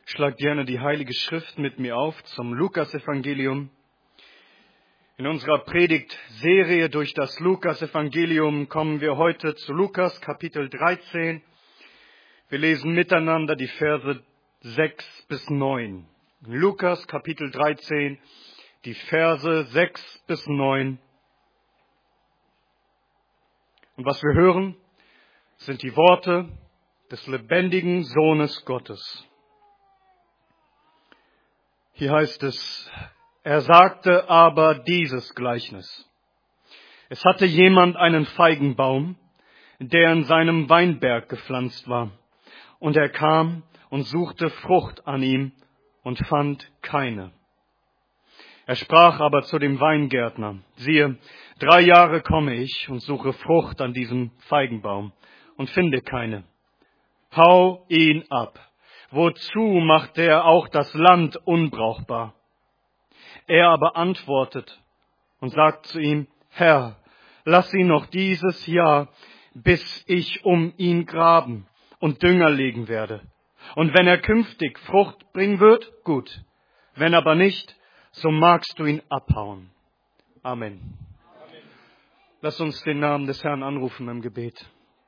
Schlag gerne die Heilige Schrift mit mir auf zum Lukas-Evangelium. In unserer Predigtserie durch das Lukas-Evangelium kommen wir heute zu Lukas Kapitel 13. Wir lesen miteinander die Verse 6 bis 9. Lukas Kapitel 13, die Verse 6 bis 9. Und was wir hören, sind die Worte des lebendigen Sohnes Gottes. Hier heißt es, er sagte aber dieses Gleichnis. Es hatte jemand einen Feigenbaum, der in seinem Weinberg gepflanzt war. Und er kam und suchte Frucht an ihm und fand keine. Er sprach aber zu dem Weingärtner, siehe, 3 Jahre komme ich und suche Frucht an diesem Feigenbaum und finde keine. Hau ihn ab. Wozu macht er auch das Land unbrauchbar? Er aber antwortet und sagt zu ihm, Herr, lass ihn noch dieses Jahr, bis ich um ihn graben und Dünger legen werde. Und wenn er künftig Frucht bringen wird, gut. Wenn aber nicht, so magst du ihn abhauen. Amen. Lass uns den Namen des Herrn anrufen im Gebet.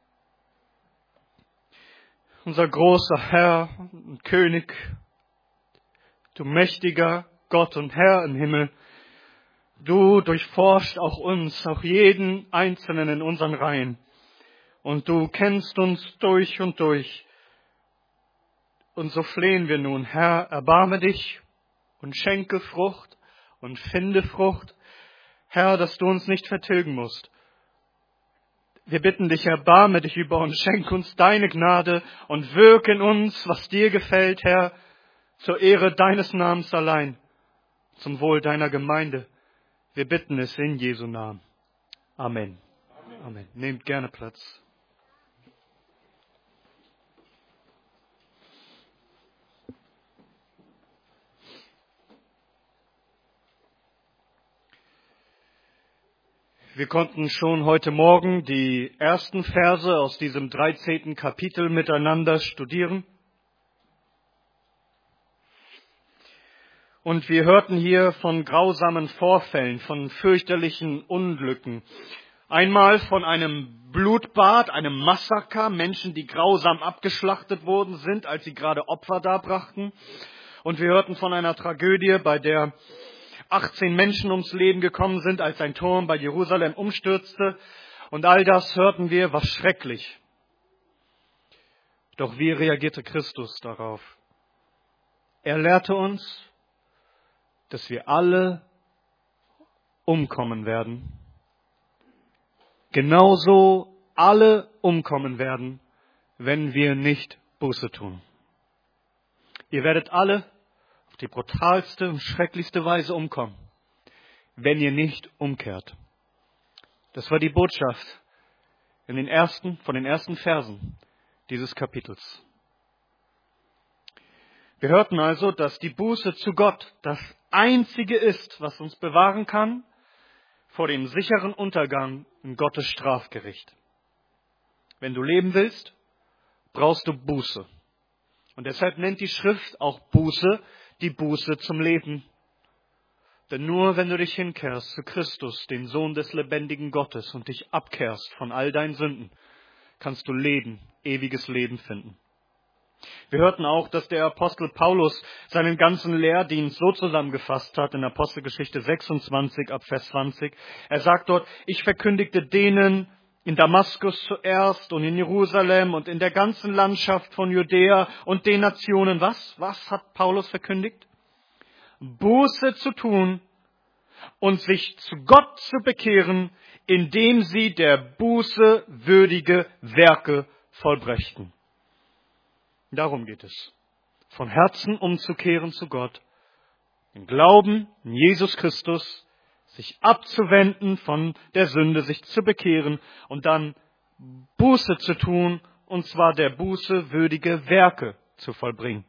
Unser großer Herr und König, du mächtiger Gott und Herr im Himmel, du durchforscht auch uns, auch jeden Einzelnen in unseren Reihen. Und du kennst uns durch und durch. Und so flehen wir nun, Herr, erbarme dich und schenke Frucht und finde Frucht. Herr, dass du uns nicht vertilgen musst. Wir bitten dich, erbarme dich über uns, schenk uns deine Gnade und wirke in uns, was dir gefällt, Herr, zur Ehre deines Namens allein, zum Wohl deiner Gemeinde. Wir bitten es in Jesu Namen. Amen. Amen. Nehmt gerne Platz. Wir konnten schon heute Morgen die ersten Verse aus diesem 13. Kapitel miteinander studieren. Und wir hörten hier von grausamen Vorfällen, von fürchterlichen Unglücken. Einmal von einem Blutbad, einem Massaker, Menschen, die grausam abgeschlachtet worden sind, als sie gerade Opfer darbrachten. Und wir hörten von einer Tragödie, bei der 18 Menschen ums Leben gekommen sind, als ein Turm bei Jerusalem umstürzte. Und all das hörten wir, war schrecklich. Doch wie reagierte Christus darauf? Er lehrte uns, dass wir alle umkommen werden. Genauso alle umkommen werden, wenn wir nicht Buße tun. Ihr werdet alle auf die brutalste und schrecklichste Weise umkommen, wenn ihr nicht umkehrt. Das war die Botschaft von den ersten Versen dieses Kapitels. Wir hörten also, dass die Buße zu Gott das Einzige ist, was uns bewahren kann vor dem sicheren Untergang in Gottes Strafgericht. Wenn du leben willst, brauchst du Buße. Und deshalb nennt die Schrift auch Buße die Buße zum Leben. Denn nur wenn du dich hinkehrst zu Christus, den Sohn des lebendigen Gottes, und dich abkehrst von all deinen Sünden, kannst du Leben, ewiges Leben finden. Wir hörten auch, dass der Apostel Paulus seinen ganzen Lehrdienst so zusammengefasst hat in Apostelgeschichte 26 ab Vers 20. Er sagt dort, ich verkündigte denen in Damaskus zuerst und in Jerusalem und in der ganzen Landschaft von Judäa und den Nationen. Was hat Paulus verkündigt? Buße zu tun und sich zu Gott zu bekehren, indem sie der Buße würdige Werke vollbrächten. Darum geht es. Von Herzen umzukehren zu Gott, im Glauben in Jesus Christus, sich abzuwenden von der Sünde, sich zu bekehren und dann Buße zu tun, und zwar der Buße würdige Werke zu vollbringen.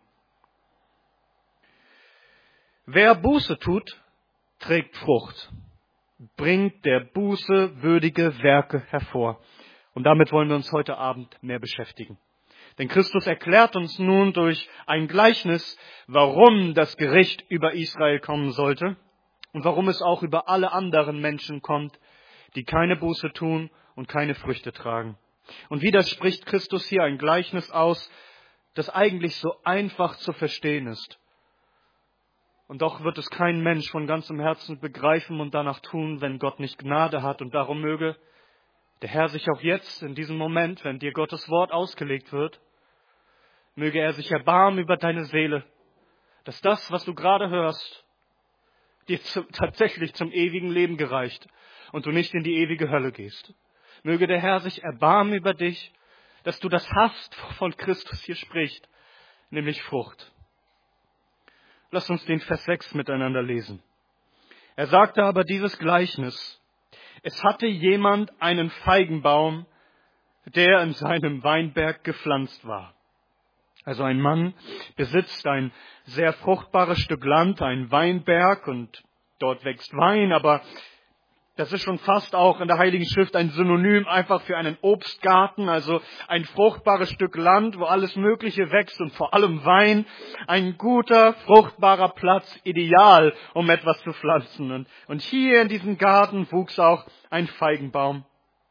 Wer Buße tut, trägt Frucht, bringt der Buße würdige Werke hervor. Und damit wollen wir uns heute Abend mehr beschäftigen. Denn Christus erklärt uns nun durch ein Gleichnis, warum das Gericht über Israel kommen sollte und warum es auch über alle anderen Menschen kommt, die keine Buße tun und keine Früchte tragen. Und wieder spricht Christus hier ein Gleichnis aus, das eigentlich so einfach zu verstehen ist. Und doch wird es kein Mensch von ganzem Herzen begreifen und danach tun, wenn Gott nicht Gnade hat. Und darum möge der Herr sich auch jetzt, in diesem Moment, wenn dir Gottes Wort ausgelegt wird, möge er sich erbarmen über deine Seele, dass das, was du gerade hörst, dir tatsächlich zum ewigen Leben gereicht und du nicht in die ewige Hölle gehst. Möge der Herr sich erbarmen über dich, dass du das hast, wovon Christus hier spricht, nämlich Frucht. Lass uns den Vers 6 miteinander lesen. Er sagte aber dieses Gleichnis: Es hatte jemand einen Feigenbaum, der in seinem Weinberg gepflanzt war. Also ein Mann besitzt ein sehr fruchtbares Stück Land, einen Weinberg, und dort wächst Wein, aber das ist schon fast auch in der Heiligen Schrift ein Synonym einfach für einen Obstgarten, also ein fruchtbares Stück Land, wo alles Mögliche wächst und vor allem Wein. Ein guter, fruchtbarer Platz, ideal, um etwas zu pflanzen. Und hier in diesem Garten wuchs auch ein Feigenbaum.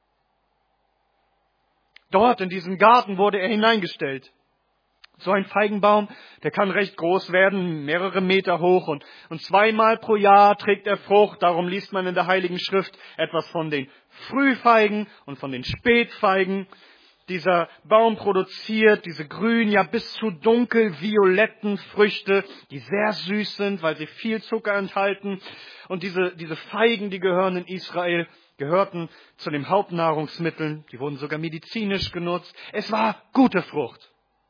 Dort in diesem Garten wurde er hineingestellt. So ein Feigenbaum, der kann recht groß werden, mehrere Meter hoch, und 2-mal pro Jahr trägt er Frucht. Darum liest man in der Heiligen Schrift etwas von den Frühfeigen und von den Spätfeigen. Dieser Baum produziert diese grünen, ja bis zu dunkelvioletten Früchte, die sehr süß sind, weil sie viel Zucker enthalten. Und diese Feigen, die gehörten zu den Hauptnahrungsmitteln. Die wurden sogar medizinisch genutzt. Es war gute Frucht.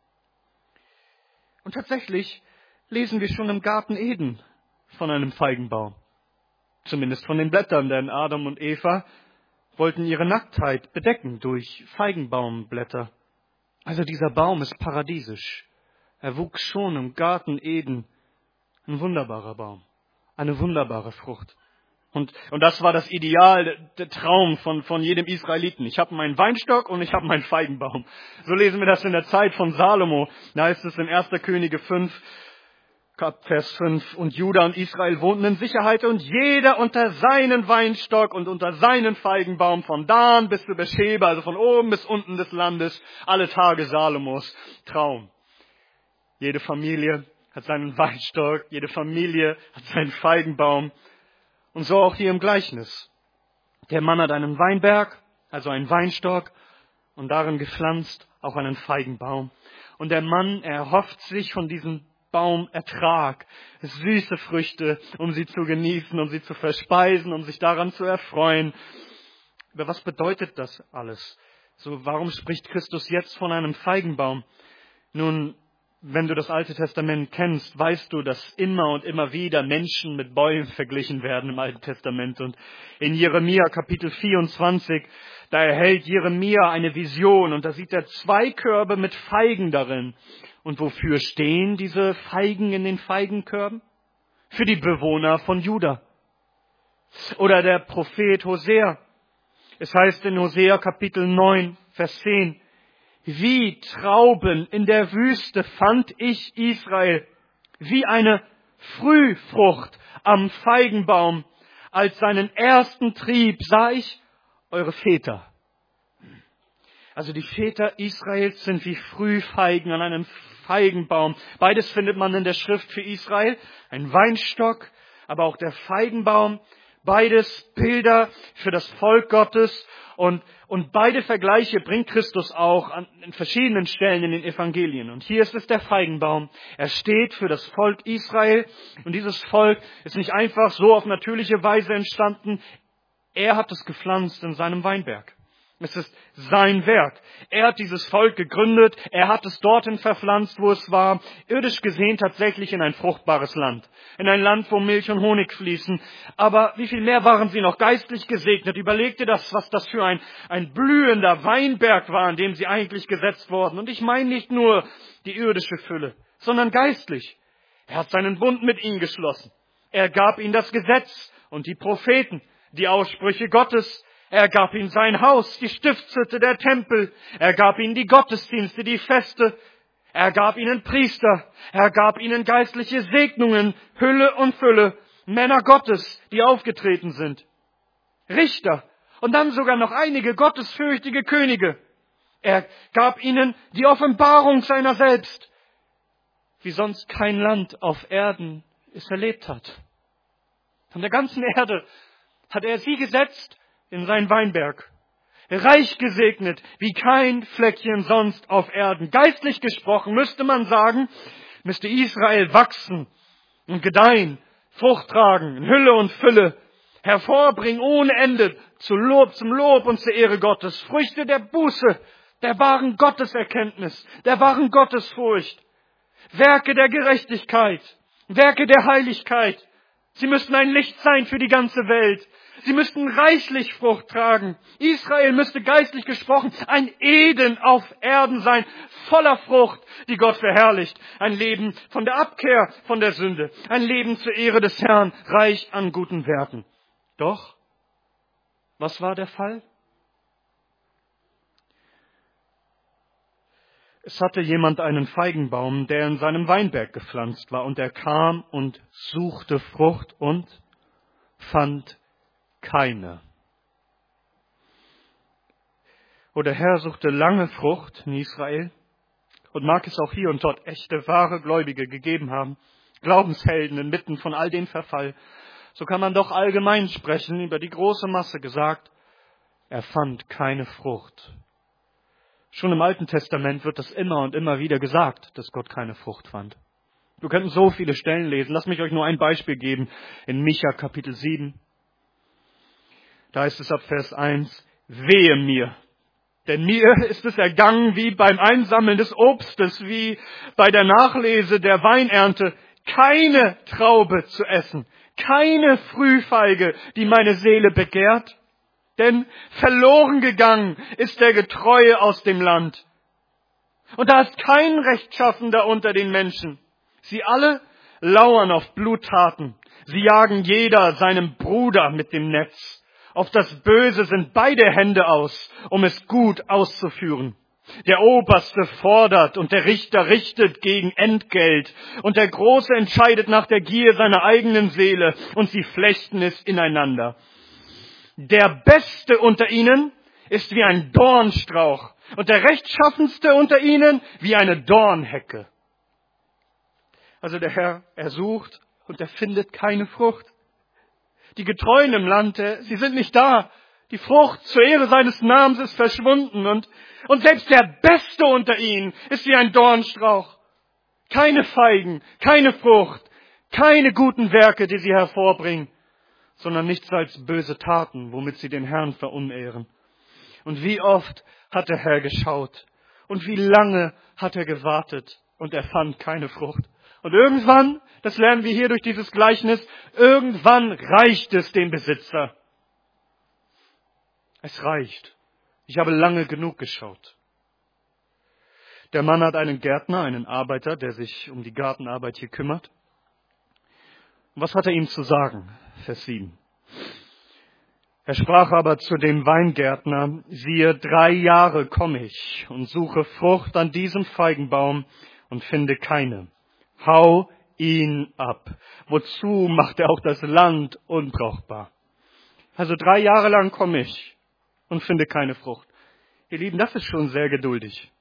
Und tatsächlich lesen wir schon im Garten Eden von einem Feigenbaum. Zumindest von den Blättern, denn Adam und Eva wollten ihre Nacktheit bedecken durch Feigenbaumblätter. Also dieser Baum ist paradiesisch. Er wuchs schon im Garten Eden. Ein wunderbarer Baum, eine wunderbare Frucht. Und das war das Ideal, der Traum von jedem Israeliten. Ich habe meinen Weinstock und ich habe meinen Feigenbaum. So lesen wir das in der Zeit von Salomo. Da heißt es in 1. Könige 5, Vers 5, und Juda und Israel wohnten in Sicherheit und jeder unter seinen Weinstock und unter seinen Feigenbaum, von Dan bis zu Beersheba, also von oben bis unten des Landes, alle Tage Salomos Traum. Jede Familie hat seinen Weinstock, jede Familie hat seinen Feigenbaum. Und so auch hier im Gleichnis. Der Mann hat einen Weinberg, also einen Weinstock, und darin gepflanzt auch einen Feigenbaum. Und der Mann erhofft sich von diesem Baum Ertrag, süße Früchte, um sie zu genießen, um sie zu verspeisen, um sich daran zu erfreuen. Aber was bedeutet das alles? So, warum spricht Christus jetzt von einem Feigenbaum? Nun, wenn du das Alte Testament kennst, weißt du, dass immer und immer wieder Menschen mit Bäumen verglichen werden im Alten Testament. Und in Jeremia Kapitel 24, da erhält Jeremia eine Vision und da sieht er 2 Körbe mit Feigen darin. Und wofür stehen diese Feigen in den Feigenkörben? Für die Bewohner von Juda. Oder der Prophet Hosea. Es heißt in Hosea Kapitel 9, Vers 10, wie Trauben in der Wüste fand ich Israel, wie eine Frühfrucht am Feigenbaum. Als seinen ersten Trieb sah ich eure Väter. Also die Väter Israels sind wie Frühfeigen an einem Feigenbaum. Beides findet man in der Schrift für Israel. Ein Weinstock, aber auch der Feigenbaum. Beides Bilder für das Volk Gottes. Und beide Vergleiche bringt Christus auch an verschiedenen Stellen in den Evangelien. Und hier ist es der Feigenbaum. Er steht für das Volk Israel. Und dieses Volk ist nicht einfach so auf natürliche Weise entstanden. Er hat es gepflanzt in seinem Weinberg. Es ist sein Werk. Er hat dieses Volk gegründet. Er hat es dorthin verpflanzt, wo es war. Irdisch gesehen tatsächlich in ein fruchtbares Land. In ein Land, wo Milch und Honig fließen. Aber wie viel mehr waren sie noch geistlich gesegnet? Überleg dir das, was das für ein blühender Weinberg war, an dem sie eigentlich gesetzt wurden. Und ich meine nicht nur die irdische Fülle, sondern geistlich. Er hat seinen Bund mit ihnen geschlossen. Er gab ihnen das Gesetz und die Propheten, die Aussprüche Gottes. Er gab ihnen sein Haus, die Stiftshütte, der Tempel. Er gab ihnen die Gottesdienste, die Feste. Er gab ihnen Priester. Er gab ihnen geistliche Segnungen, Hülle und Fülle. Männer Gottes, die aufgetreten sind. Richter und dann sogar noch einige gottesfürchtige Könige. Er gab ihnen die Offenbarung seiner selbst, wie sonst kein Land auf Erden es erlebt hat. Von der ganzen Erde hat er sie gesetzt in seinen Weinberg. Reich gesegnet, wie kein Fleckchen sonst auf Erden. Geistlich gesprochen müsste man sagen, müsste Israel wachsen und gedeihen, Frucht tragen, in Hülle und Fülle, hervorbringen ohne Ende, zum Lob und zur Ehre Gottes. Früchte der Buße, der wahren Gotteserkenntnis, der wahren Gottesfurcht. Werke der Gerechtigkeit, Werke der Heiligkeit. Sie müssten ein Licht sein für die ganze Welt. Sie müssten reichlich Frucht tragen. Israel müsste geistlich gesprochen ein Eden auf Erden sein, voller Frucht, die Gott verherrlicht. Ein Leben von der Abkehr von der Sünde. Ein Leben zur Ehre des Herrn, reich an guten Werken. Doch, was war der Fall? Es hatte jemand einen Feigenbaum, der in seinem Weinberg gepflanzt war, und er kam und suchte Frucht und fand keine. Oh, der Herr suchte lange Frucht in Israel und mag es auch hier und dort echte, wahre Gläubige gegeben haben, Glaubenshelden inmitten von all dem Verfall. So kann man doch allgemein sprechen, über die große Masse gesagt, er fand keine Frucht. Schon im Alten Testament wird das immer und immer wieder gesagt, dass Gott keine Frucht fand. Wir könnten so viele Stellen lesen. Lasst mich euch nur ein Beispiel geben. In Micha Kapitel 7. Da heißt es ab Vers 1, wehe mir. Denn mir ist es ergangen wie beim Einsammeln des Obstes, wie bei der Nachlese der Weinernte, keine Traube zu essen, keine Frühfeige, die meine Seele begehrt. Denn verloren gegangen ist der Getreue aus dem Land. Und da ist kein Rechtschaffender unter den Menschen. Sie alle lauern auf Bluttaten. Sie jagen jeder seinem Bruder mit dem Netz. Auf das Böse sind beide Hände aus, um es gut auszuführen. Der Oberste fordert und der Richter richtet gegen Entgelt. Und der Große entscheidet nach der Gier seiner eigenen Seele und sie flechten es ineinander. Der Beste unter ihnen ist wie ein Dornstrauch und der Rechtschaffenste unter ihnen wie eine Dornhecke. Also der Herr, er sucht und er findet keine Frucht. Die Getreuen im Land, sie sind nicht da. Die Frucht zur Ehre seines Namens ist verschwunden und selbst der Beste unter ihnen ist wie ein Dornstrauch. Keine Feigen, keine Frucht, keine guten Werke, die sie hervorbringen, sondern nichts als böse Taten, womit sie den Herrn verunehren. Und wie oft hat der Herr geschaut und wie lange hat er gewartet und er fand keine Frucht. Und irgendwann, das lernen wir hier durch dieses Gleichnis, irgendwann reicht es dem Besitzer. Es reicht. Ich habe lange genug geschaut. Der Mann hat einen Gärtner, einen Arbeiter, der sich um die Gartenarbeit hier kümmert. Und was hat er ihm zu sagen? Vers 7. Er sprach aber zu dem Weingärtner, siehe, 3 Jahre komme ich und suche Frucht an diesem Feigenbaum und finde keine. Hau ihn ab. Wozu macht er auch das Land unbrauchbar? Also 3 Jahre lang komme ich und finde keine Frucht. Ihr Lieben, das ist schon sehr geduldig.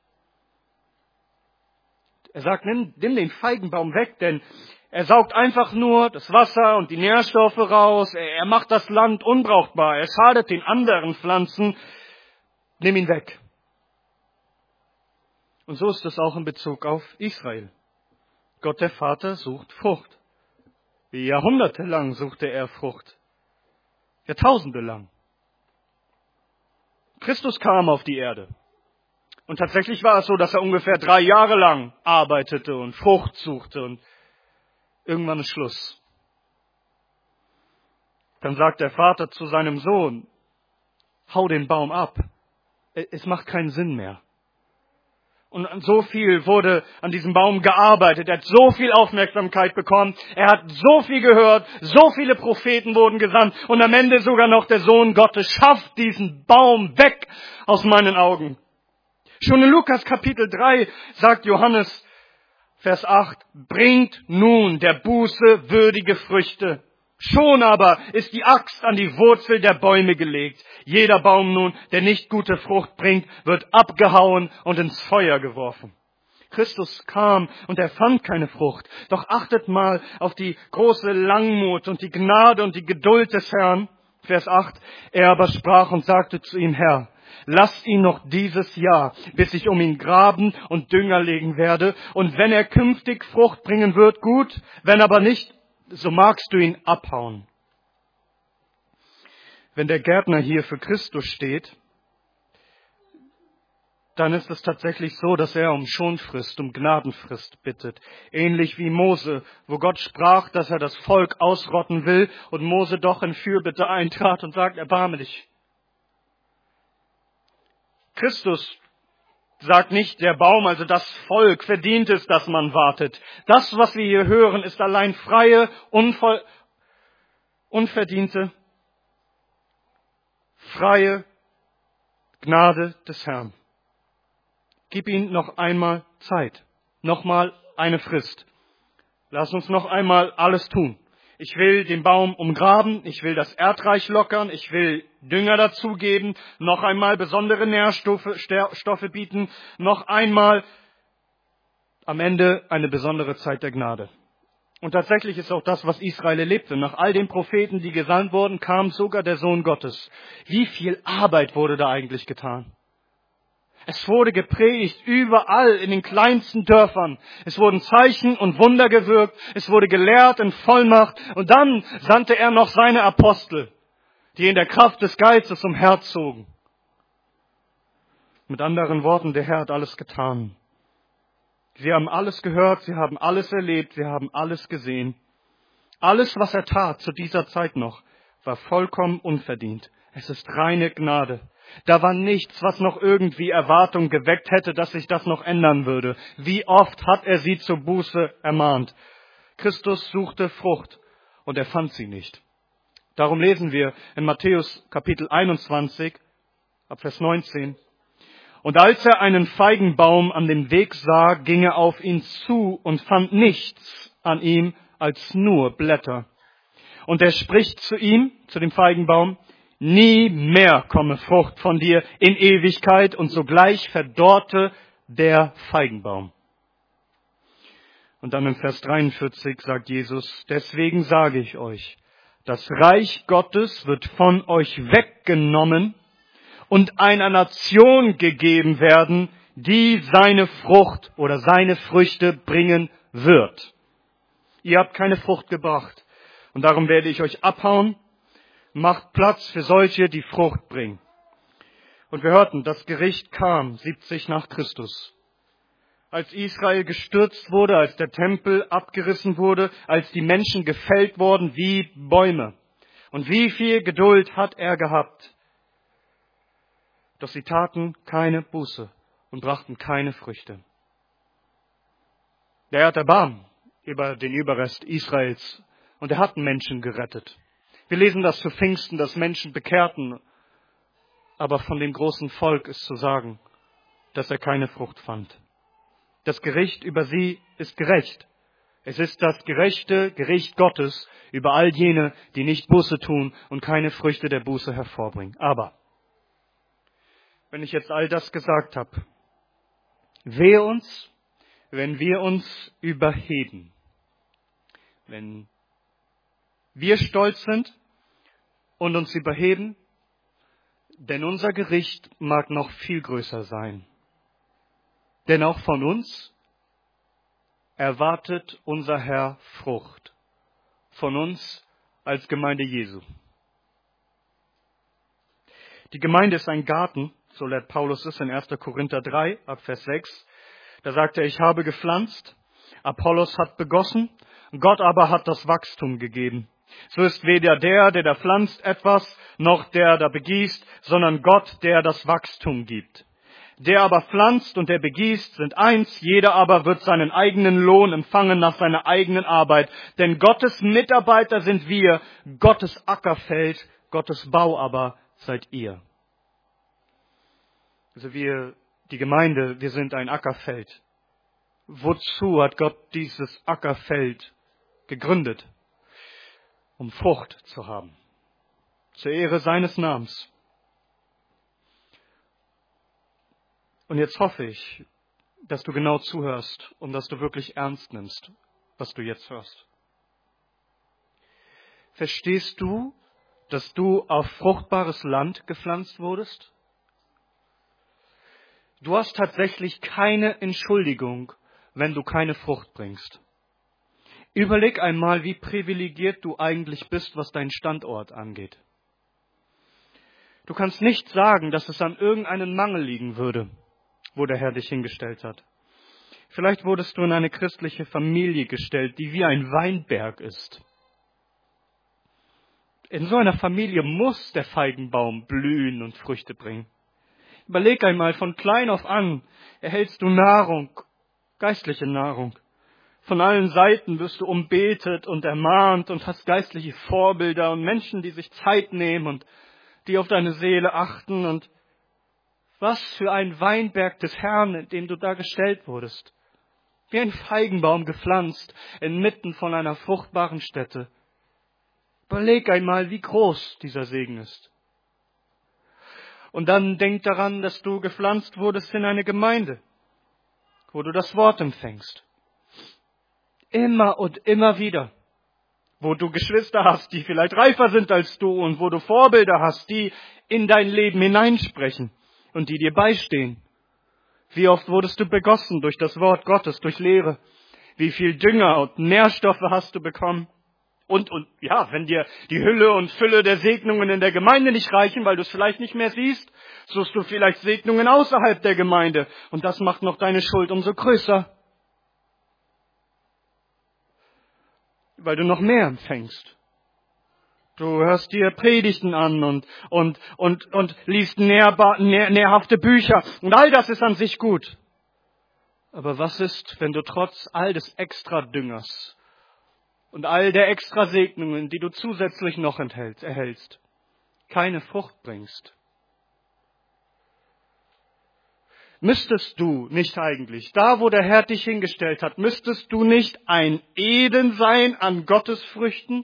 Er sagt, nimm den Feigenbaum weg, denn er saugt einfach nur das Wasser und die Nährstoffe raus. Er macht das Land unbrauchbar. Er schadet den anderen Pflanzen. Nimm ihn weg. Und so ist es auch in Bezug auf Israel. Gott der Vater sucht Frucht. Jahrhundertelang suchte er Frucht. Jahrtausende lang. Christus kam auf die Erde. Und tatsächlich war es so, dass er ungefähr 3 Jahre lang arbeitete und Frucht suchte und irgendwann ist Schluss. Dann sagt der Vater zu seinem Sohn, hau den Baum ab. Es macht keinen Sinn mehr. Und so viel wurde an diesem Baum gearbeitet. Er hat so viel Aufmerksamkeit bekommen. Er hat so viel gehört. So viele Propheten wurden gesandt. Und am Ende sogar noch der Sohn Gottes. Schafft diesen Baum weg aus meinen Augen. Schon in Lukas Kapitel 3 sagt Johannes, Vers 8, bringt nun der Buße würdige Früchte. Schon aber ist die Axt an die Wurzel der Bäume gelegt. Jeder Baum nun, der nicht gute Frucht bringt, wird abgehauen und ins Feuer geworfen. Christus kam und er fand keine Frucht. Doch achtet mal auf die große Langmut und die Gnade und die Geduld des Herrn. Vers 8, er aber sprach und sagte zu ihm, Herr, lass ihn noch dieses Jahr, bis ich um ihn graben und Dünger legen werde. Und wenn er künftig Frucht bringen wird, gut. Wenn aber nicht, so magst du ihn abhauen. Wenn der Gärtner hier für Christus steht, dann ist es tatsächlich so, dass er um Schonfrist, um Gnadenfrist bittet. Ähnlich wie Mose, wo Gott sprach, dass er das Volk ausrotten will und Mose doch in Fürbitte eintrat und sagt, erbarme dich. Christus sagt nicht, der Baum, also das Volk, verdient es, dass man wartet. Das, was wir hier hören, ist allein freie, unverdiente, freie Gnade des Herrn. Gib ihm noch einmal Zeit, nochmal eine Frist. Lass uns noch einmal alles tun. Ich will den Baum umgraben, ich will das Erdreich lockern, ich will Dünger dazugeben, noch einmal besondere Nährstoffe bieten, noch einmal am Ende eine besondere Zeit der Gnade. Und tatsächlich ist auch das, was Israel erlebte. Nach all den Propheten, die gesandt wurden, kam sogar der Sohn Gottes. Wie viel Arbeit wurde da eigentlich getan? Es wurde gepredigt überall in den kleinsten Dörfern. Es wurden Zeichen und Wunder gewirkt. Es wurde gelehrt in Vollmacht. Und dann sandte er noch seine Apostel, die in der Kraft des Geistes umherzogen. Mit anderen Worten, der Herr hat alles getan. Sie haben alles gehört, sie haben alles erlebt, sie haben alles gesehen. Alles, was er tat zu dieser Zeit noch, war vollkommen unverdient. Es ist reine Gnade. Da war nichts, was noch irgendwie Erwartung geweckt hätte, dass sich das noch ändern würde. Wie oft hat er sie zur Buße ermahnt? Christus suchte Frucht und er fand sie nicht. Darum lesen wir in Matthäus Kapitel 21, ab Vers 19. Und als er einen Feigenbaum an dem Weg sah, ging er auf ihn zu und fand nichts an ihm als nur Blätter. Und er spricht zu ihm, zu dem Feigenbaum, nie mehr komme Frucht von dir in Ewigkeit. Und sogleich verdorrte der Feigenbaum. Und dann in Vers 43 sagt Jesus, deswegen sage ich euch, das Reich Gottes wird von euch weggenommen und einer Nation gegeben werden, die seine Frucht oder seine Früchte bringen wird. Ihr habt keine Frucht gebracht und darum werde ich euch abhauen. Macht Platz für solche, die Frucht bringen. Und wir hörten, das Gericht kam 70 nach Christus. Als Israel gestürzt wurde, als der Tempel abgerissen wurde, als die Menschen gefällt wurden wie Bäume. Und wie viel Geduld hat er gehabt? Doch sie taten keine Buße und brachten keine Früchte. Der Herr hat Erbarmen über den Überrest Israels und er hat Menschen gerettet. Wir lesen das zu Pfingsten, dass Menschen bekehrten, aber von dem großen Volk ist zu sagen, dass er keine Frucht fand. Das Gericht über sie ist gerecht. Es ist das gerechte Gericht Gottes über all jene, die nicht Buße tun und keine Früchte der Buße hervorbringen. Aber, wenn ich jetzt all das gesagt habe, wehe uns, wenn wir uns überheben. Wenn wir stolz sind und uns überheben, denn unser Gericht mag noch viel größer sein. Denn auch von uns erwartet unser Herr Frucht. Von uns als Gemeinde Jesu. Die Gemeinde ist ein Garten, so lehrt Paulus es in 1. Korinther 3, ab Vers 6. Da sagt er, ich habe gepflanzt, Apollos hat begossen, Gott aber hat das Wachstum gegeben. So ist weder der da pflanzt etwas, noch der da begießt, sondern Gott, der das Wachstum gibt. Der aber pflanzt und der begießt sind eins, jeder aber wird seinen eigenen Lohn empfangen nach seiner eigenen Arbeit. Denn Gottes Mitarbeiter sind wir, Gottes Ackerfeld, Gottes Bau aber seid ihr. Also wir, die Gemeinde, wir sind ein Ackerfeld. Wozu hat Gott dieses Ackerfeld gegründet? Um Frucht zu haben. Zur Ehre seines Namens. Und jetzt hoffe ich, dass du genau zuhörst und dass du wirklich ernst nimmst, was du jetzt hörst. Verstehst du, dass du auf fruchtbares Land gepflanzt wurdest? Du hast tatsächlich keine Entschuldigung, wenn du keine Frucht bringst. Überleg einmal, wie privilegiert du eigentlich bist, was deinen Standort angeht. Du kannst nicht sagen, dass es an irgendeinem Mangel liegen würde, wo der Herr dich hingestellt hat. Vielleicht wurdest du in eine christliche Familie gestellt, die wie ein Weinberg ist. In so einer Familie muss der Feigenbaum blühen und Früchte bringen. Überleg einmal, von klein auf an erhältst du Nahrung, geistliche Nahrung. Von allen Seiten wirst du umbetet und ermahnt und hast geistliche Vorbilder und Menschen, die sich Zeit nehmen und die auf deine Seele achten. Und was für ein Weinberg des Herrn, in dem du da gestellt wurdest. Wie ein Feigenbaum gepflanzt, inmitten von einer fruchtbaren Stätte. Überleg einmal, wie groß dieser Segen ist. Und dann denk daran, dass du gepflanzt wurdest in eine Gemeinde, wo du das Wort empfängst. Immer und immer wieder. Wo du Geschwister hast, die vielleicht reifer sind als du und wo du Vorbilder hast, die in dein Leben hineinsprechen und die dir beistehen. Wie oft wurdest du begossen durch das Wort Gottes, durch Lehre? Wie viel Dünger und Nährstoffe hast du bekommen? Und ja, wenn dir die Hülle und Fülle der Segnungen in der Gemeinde nicht reichen, weil du es vielleicht nicht mehr siehst, suchst du vielleicht Segnungen außerhalb der Gemeinde. Und das macht noch deine Schuld umso größer. Weil du noch mehr empfängst. Du hörst dir Predigten an und liest nährhafte Bücher. Und all das ist an sich gut. Aber was ist, wenn du trotz all des Extradüngers und all der Extrasegnungen, die du zusätzlich noch erhältst, keine Frucht bringst? Müsstest du nicht eigentlich, da wo der Herr dich hingestellt hat, müsstest du nicht ein Eden sein an Gottes Früchten?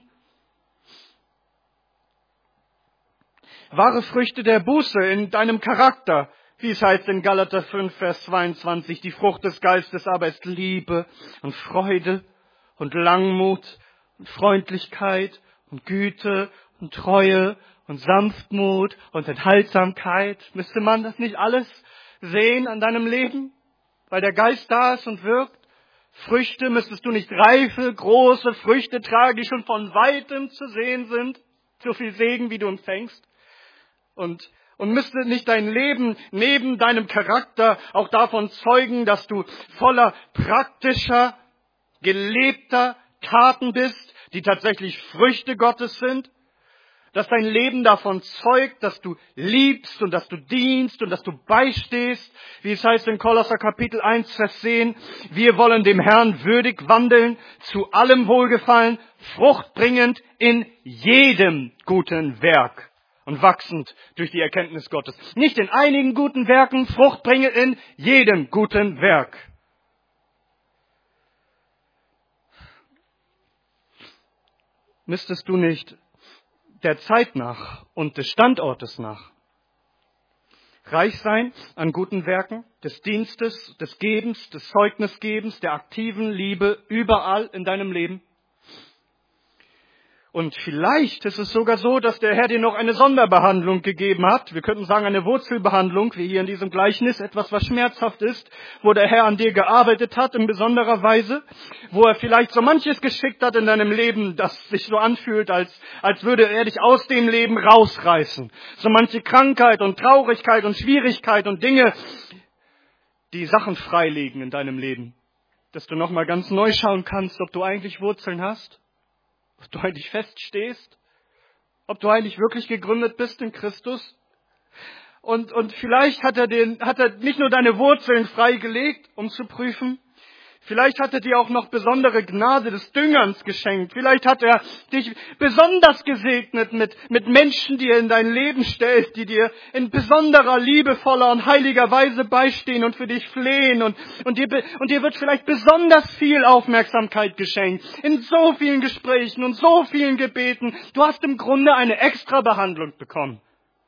Wahre Früchte der Buße in deinem Charakter, wie es heißt in Galater 5, Vers 22, die Frucht des Geistes aber ist Liebe und Freude und Langmut und Freundlichkeit und Güte und Treue und Sanftmut und Enthaltsamkeit. Müsste man das nicht alles sehen an deinem Leben, weil der Geist da ist und wirkt? Früchte, müsstest du nicht reife, große Früchte tragen, die schon von Weitem zu sehen sind? So viel Segen, wie du empfängst. Und müsste nicht dein Leben neben deinem Charakter auch davon zeugen, dass du voller praktischer, gelebter Taten bist, die tatsächlich Früchte Gottes sind? Dass dein Leben davon zeugt, dass du liebst und dass du dienst und dass du beistehst. Wie es heißt in Kolosser Kapitel 1, Vers 10, wir wollen dem Herrn würdig wandeln, zu allem Wohlgefallen, fruchtbringend in jedem guten Werk und wachsend durch die Erkenntnis Gottes. Nicht in einigen guten Werken, fruchtbringend in jedem guten Werk. Müsstest du nicht der Zeit nach und des Standortes nach reich sein an guten Werken, des Dienstes, des Gebens, des Zeugnisgebens, der aktiven Liebe überall in deinem Leben? Und vielleicht ist es sogar so, dass der Herr dir noch eine Sonderbehandlung gegeben hat. Wir könnten sagen, eine Wurzelbehandlung, wie hier in diesem Gleichnis, etwas, was schmerzhaft ist, wo der Herr an dir gearbeitet hat in besonderer Weise, wo er vielleicht so manches geschickt hat in deinem Leben, das sich so anfühlt, als würde er dich aus dem Leben rausreißen. So manche Krankheit und Traurigkeit und Schwierigkeit und Dinge, die Sachen freilegen in deinem Leben, dass du nochmal ganz neu schauen kannst, ob du eigentlich Wurzeln hast. Ob du eigentlich feststehst, ob du eigentlich wirklich gegründet bist in Christus. Und vielleicht hat er nicht nur deine Wurzeln freigelegt, um zu prüfen. Vielleicht hat er dir auch noch besondere Gnade des Düngerns geschenkt. Vielleicht hat er dich besonders gesegnet mit Menschen, die er in dein Leben stellt, die dir in besonderer, liebevoller und heiliger Weise beistehen und für dich flehen. Und dir wird vielleicht besonders viel Aufmerksamkeit geschenkt. In so vielen Gesprächen und so vielen Gebeten. Du hast im Grunde eine extra Behandlung bekommen.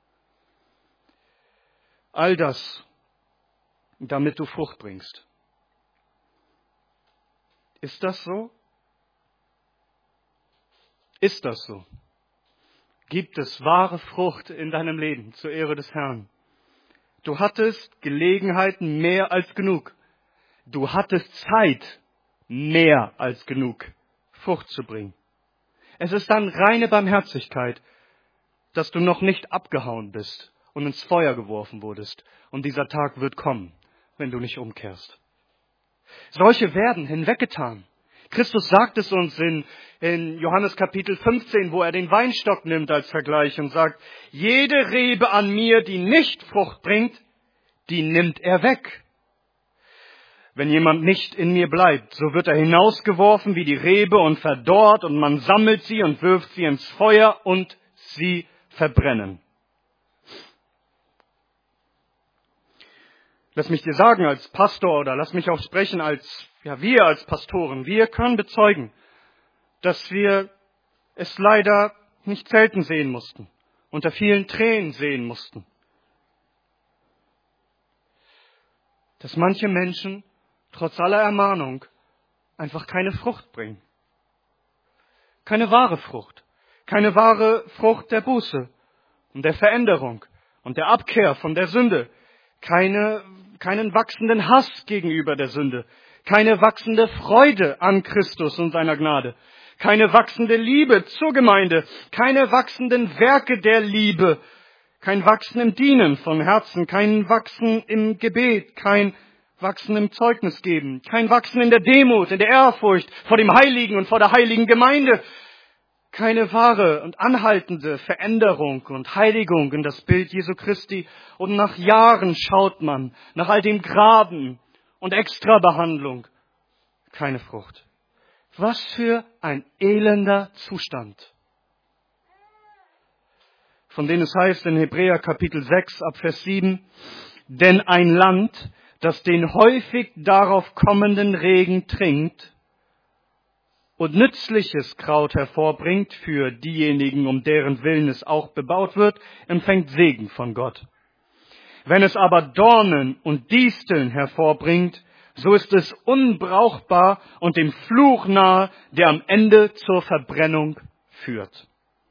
All das, damit du Frucht bringst. Ist das so? Ist das so? Gibt es wahre Frucht in deinem Leben zur Ehre des Herrn? Du hattest Gelegenheiten mehr als genug. Du hattest Zeit mehr als genug, Frucht zu bringen. Es ist dann reine Barmherzigkeit, dass du noch nicht abgehauen bist und ins Feuer geworfen wurdest. Und dieser Tag wird kommen, wenn du nicht umkehrst. Solche werden hinweggetan. Christus sagt es uns in Johannes Kapitel 15, wo er den Weinstock nimmt als Vergleich und sagt, jede Rebe an mir, die nicht Frucht bringt, die nimmt er weg. Wenn jemand nicht in mir bleibt, so wird er hinausgeworfen wie die Rebe und verdorrt und man sammelt sie und wirft sie ins Feuer und sie verbrennen. Lass mich dir sagen als Pastor oder lass mich auch sprechen wir als Pastoren, wir können bezeugen, dass wir es leider nicht selten sehen mussten, unter vielen Tränen sehen mussten, dass manche Menschen trotz aller Ermahnung einfach keine Frucht bringen. Keine wahre Frucht. Keine wahre Frucht der Buße und der Veränderung und der Abkehr von der Sünde. Keinen wachsenden Hass gegenüber der Sünde. Keine wachsende Freude an Christus und seiner Gnade. Keine wachsende Liebe zur Gemeinde. Keine wachsenden Werke der Liebe. Kein Wachsen im Dienen von Herzen. Kein Wachsen im Gebet. Kein Wachsen im Zeugnis geben. Kein Wachsen in der Demut, in der Ehrfurcht vor dem Heiligen und vor der heiligen Gemeinde. Keine wahre und anhaltende Veränderung und Heiligung in das Bild Jesu Christi. Und nach Jahren schaut man, nach all dem Graben und Extrabehandlung, keine Frucht. Was für ein elender Zustand. Von dem es heißt in Hebräer Kapitel 6 ab Vers 7, denn ein Land, das den häufig darauf kommenden Regen trinkt, und nützliches Kraut hervorbringt für diejenigen, um deren Willen es auch bebaut wird, empfängt Segen von Gott. Wenn es aber Dornen und Disteln hervorbringt, so ist es unbrauchbar und dem Fluch nahe, der am Ende zur Verbrennung führt.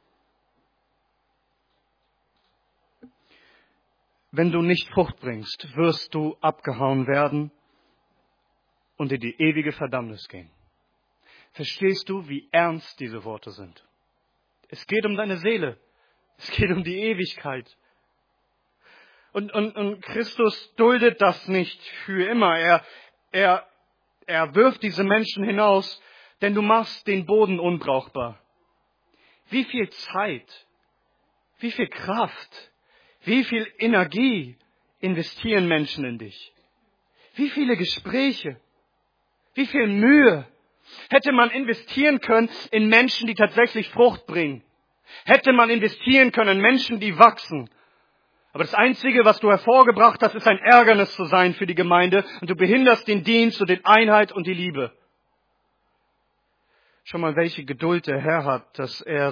Wenn du nicht Frucht bringst, wirst du abgehauen werden und in die ewige Verdammnis gehen. Verstehst du, wie ernst diese Worte sind? Es geht um deine Seele. Es geht um die Ewigkeit. Und Christus duldet das nicht für immer. Er wirft diese Menschen hinaus, denn du machst den Boden unbrauchbar. Wie viel Zeit, wie viel Kraft, wie viel Energie investieren Menschen in dich? Wie viele Gespräche, wie viel Mühe hätte man investieren können in Menschen, die tatsächlich Frucht bringen? Hätte man investieren können in Menschen, die wachsen? Aber das Einzige, was du hervorgebracht hast, ist ein Ärgernis zu sein für die Gemeinde und du behinderst den Dienst und die Einheit und die Liebe. Schau mal, welche Geduld der Herr hat, dass er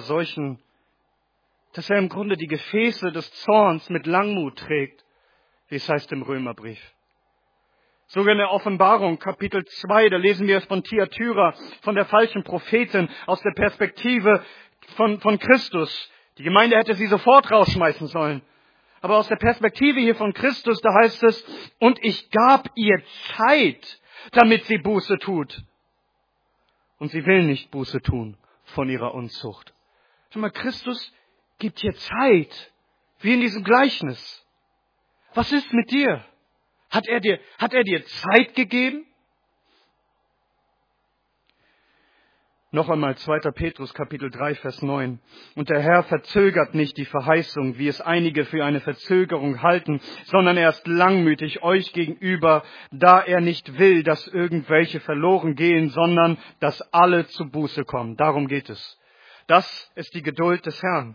im Grunde die Gefäße des Zorns mit Langmut trägt, wie es heißt im Römerbrief. Sogar in der Offenbarung, Kapitel 2, da lesen wir es von Thyatira, von der falschen Prophetin, aus der Perspektive von Christus. Die Gemeinde hätte sie sofort rausschmeißen sollen. Aber aus der Perspektive hier von Christus, da heißt es, und ich gab ihr Zeit, damit sie Buße tut. Und sie will nicht Buße tun von ihrer Unzucht. Schau mal, Christus gibt dir Zeit, wie in diesem Gleichnis. Was ist mit dir? Hat er dir Zeit gegeben? Noch einmal 2. Petrus Kapitel 3, Vers 9. Und der Herr verzögert nicht die Verheißung, wie es einige für eine Verzögerung halten, sondern er ist langmütig euch gegenüber, da er nicht will, dass irgendwelche verloren gehen, sondern dass alle zu Buße kommen. Darum geht es. Das ist die Geduld des Herrn.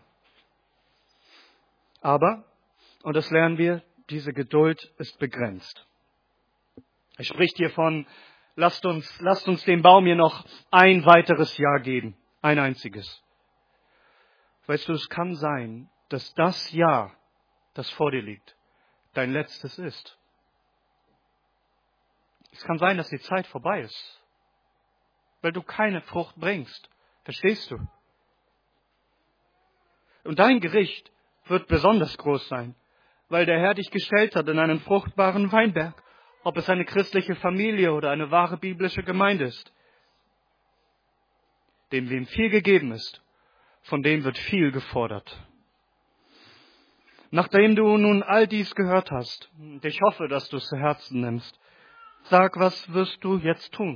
Aber, und das lernen wir, diese Geduld ist begrenzt. Er spricht hier von, lasst uns dem Baum hier noch ein weiteres Jahr geben. Ein einziges. Weißt du, es kann sein, dass das Jahr, das vor dir liegt, dein letztes ist. Es kann sein, dass die Zeit vorbei ist, weil du keine Frucht bringst. Verstehst du? Und dein Gericht wird besonders groß sein, weil der Herr dich gestellt hat in einen fruchtbaren Weinberg, ob es eine christliche Familie oder eine wahre biblische Gemeinde ist. Wem viel gegeben ist, von dem wird viel gefordert. Nachdem du nun all dies gehört hast, und ich hoffe, dass du es zu Herzen nimmst, sag, was wirst du jetzt tun?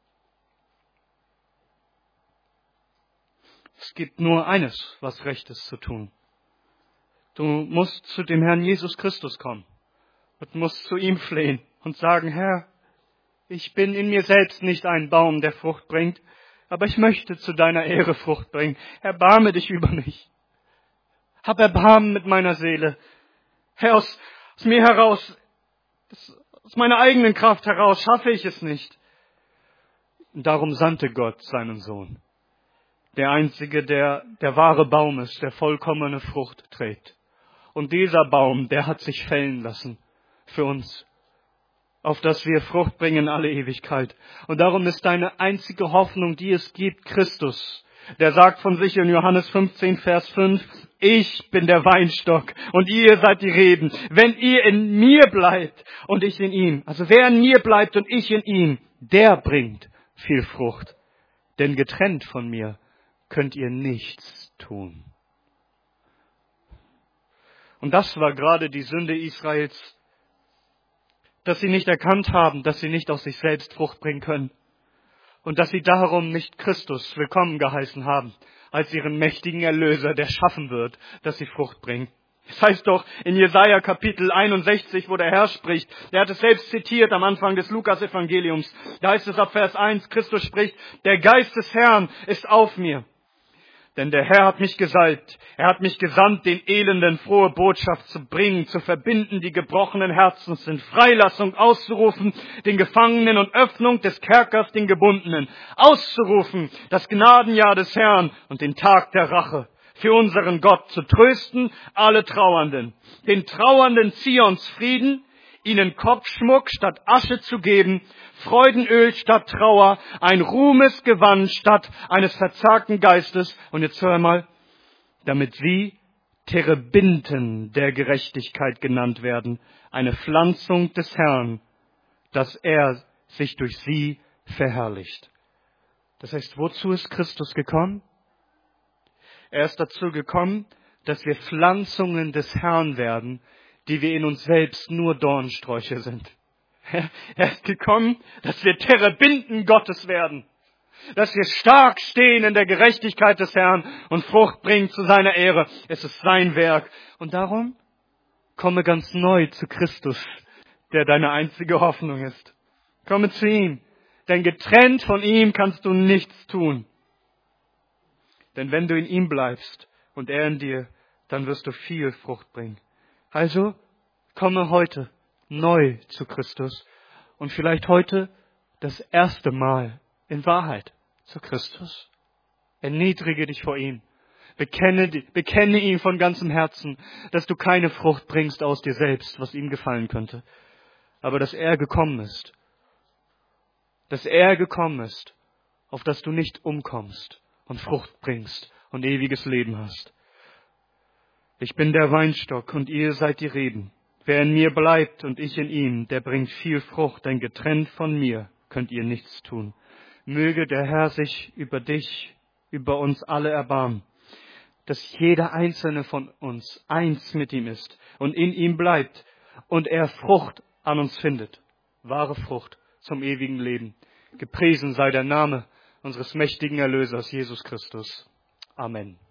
Es gibt nur eines, was recht ist zu tun. Du musst zu dem Herrn Jesus Christus kommen und musst zu ihm flehen und sagen, Herr, ich bin in mir selbst nicht ein Baum, der Frucht bringt, aber ich möchte zu deiner Ehre Frucht bringen. Erbarme dich über mich. Hab Erbarmen mit meiner Seele. Herr, aus mir heraus, aus meiner eigenen Kraft heraus schaffe ich es nicht. Und darum sandte Gott seinen Sohn. Der Einzige, der wahre Baum ist, der vollkommene Frucht trägt. Und dieser Baum, der hat sich fällen lassen für uns, auf dass wir Frucht bringen in alle Ewigkeit. Und darum ist deine einzige Hoffnung, die es gibt, Christus. Der sagt von sich in Johannes 15, Vers 5, ich bin der Weinstock und ihr seid die Reben. Wenn ihr in mir bleibt und ich in ihm, also wer in mir bleibt und ich in ihm, der bringt viel Frucht. Denn getrennt von mir könnt ihr nichts tun. Und das war gerade die Sünde Israels, dass sie nicht erkannt haben, dass sie nicht aus sich selbst Frucht bringen können. Und dass sie darum nicht Christus willkommen geheißen haben, als ihren mächtigen Erlöser, der schaffen wird, dass sie Frucht bringen. Das heißt doch in Jesaja Kapitel 61, wo der Herr spricht, der hat es selbst zitiert am Anfang des Lukas-Evangeliums. Da heißt es ab Vers 1, Christus spricht, der Geist des Herrn ist auf mir. Denn der Herr hat mich gesalbt. Er hat mich gesandt, den Elenden frohe Botschaft zu bringen, zu verbinden, die gebrochenen Herzens sind, Freilassung auszurufen, den Gefangenen und Öffnung des Kerkers den Gebundenen, auszurufen, das Gnadenjahr des Herrn und den Tag der Rache, für unseren Gott zu trösten, alle Trauernden, den Trauernden Zions Frieden, ihnen Kopfschmuck statt Asche zu geben, Freudenöl statt Trauer, ein Ruhmesgewand statt eines verzagten Geistes. Und jetzt hör mal, damit sie Terebinten der Gerechtigkeit genannt werden, eine Pflanzung des Herrn, dass er sich durch sie verherrlicht. Das heißt, wozu ist Christus gekommen? Er ist dazu gekommen, dass wir Pflanzungen des Herrn werden, die wir in uns selbst nur Dornsträuche sind. Er ist gekommen, dass wir Terebinden Gottes werden, dass wir stark stehen in der Gerechtigkeit des Herrn und Frucht bringen zu seiner Ehre. Es ist sein Werk. Und darum komme ganz neu zu Christus, der deine einzige Hoffnung ist. Komme zu ihm, denn getrennt von ihm kannst du nichts tun. Denn wenn du in ihm bleibst und er in dir, dann wirst du viel Frucht bringen. Also komme heute neu zu Christus und vielleicht heute das erste Mal in Wahrheit zu Christus. Erniedrige dich vor ihm. Bekenne ihm von ganzem Herzen, dass du keine Frucht bringst aus dir selbst, was ihm gefallen könnte. Aber dass er gekommen ist. Dass er gekommen ist, auf dass du nicht umkommst und Frucht bringst und ewiges Leben hast. Ich bin der Weinstock und ihr seid die Reben. Wer in mir bleibt und ich in ihm, der bringt viel Frucht, denn getrennt von mir könnt ihr nichts tun. Möge der Herr sich über dich, über uns alle erbarmen, dass jeder einzelne von uns eins mit ihm ist und in ihm bleibt und er Frucht an uns findet, wahre Frucht zum ewigen Leben. Gepriesen sei der Name unseres mächtigen Erlösers Jesus Christus. Amen.